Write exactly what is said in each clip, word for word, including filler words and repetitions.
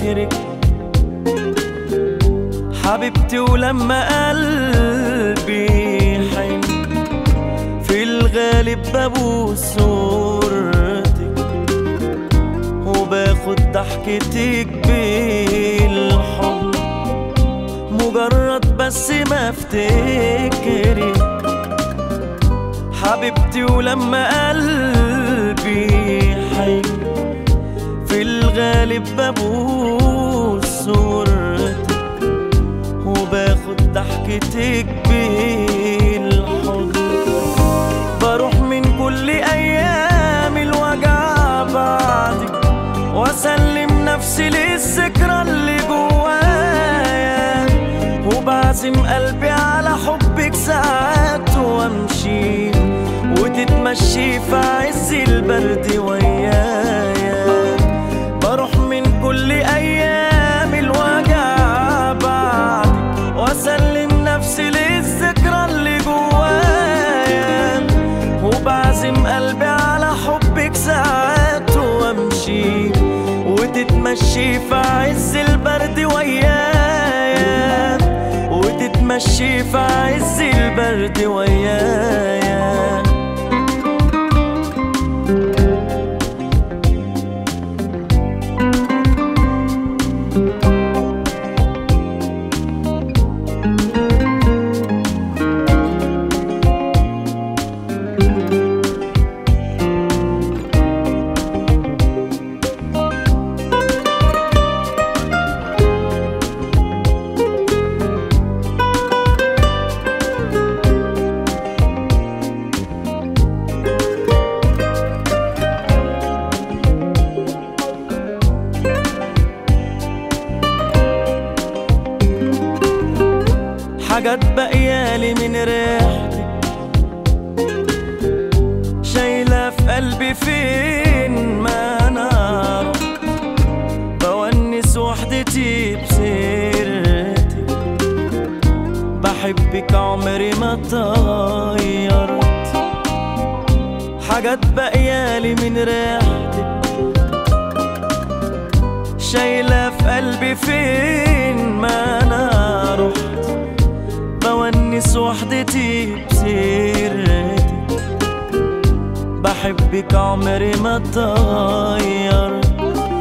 افتكرك حبيبتي، ولما قلبي يحن في الغالب ببوس صورتك وباخد ضحكتك بالحضن، مجرد بس ما افتكرك حبيبتي، ولما قلبي يحن في الغالب ببوس صورتك وباخد ضحكتك بالحضن. بروح من كل ايام الوجع بعدك واسلم نفسي للذكرى اللي جوايا، وبعزم قلبي على حبك ساعات وامشي وتتمشي في عز البرد ويايا. بروح من كل ايام الوجع بعدك واسلم نفسي للذكرى اللي جوايا، وبعزم قلبي على حبك ساعات وامشي وتتمشي في عز البرد ويايا، وتتمشي في عز البرد ويايا. حاجات بقيالي من ريحتك شايلة في قلبي فين ما انا رحت، بونس وحدتي بسيرتك، بحبك عمري ما اتغيرت. حاجات بقيالي من ريحتك شايلة في قلبي فين ما انا رحت، بونس وحدتي بسيرتك، بحبك عمري ما اتغيرت.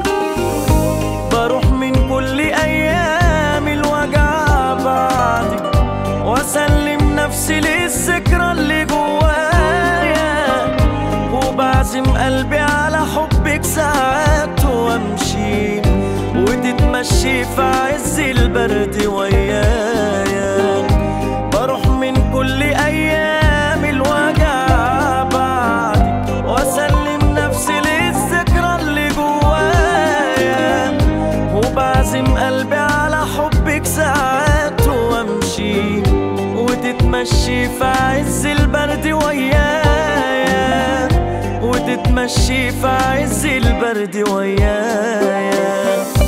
بروح من كل ايام الوجع بعدك واسلم نفسي للذكرى اللي جوايا، وبعزم قلبي على حبك ساعات وامشي وتتمشي في عز البرد ويايا. بروح من كل ايام الوجع بعدك واسلم نفسي للذكرى اللي جوايا، وبعزم قلبي على حبك ساعات وامشي وتتمشي في عز البرد ويايا، وتتمشي في عز البرد ويايا.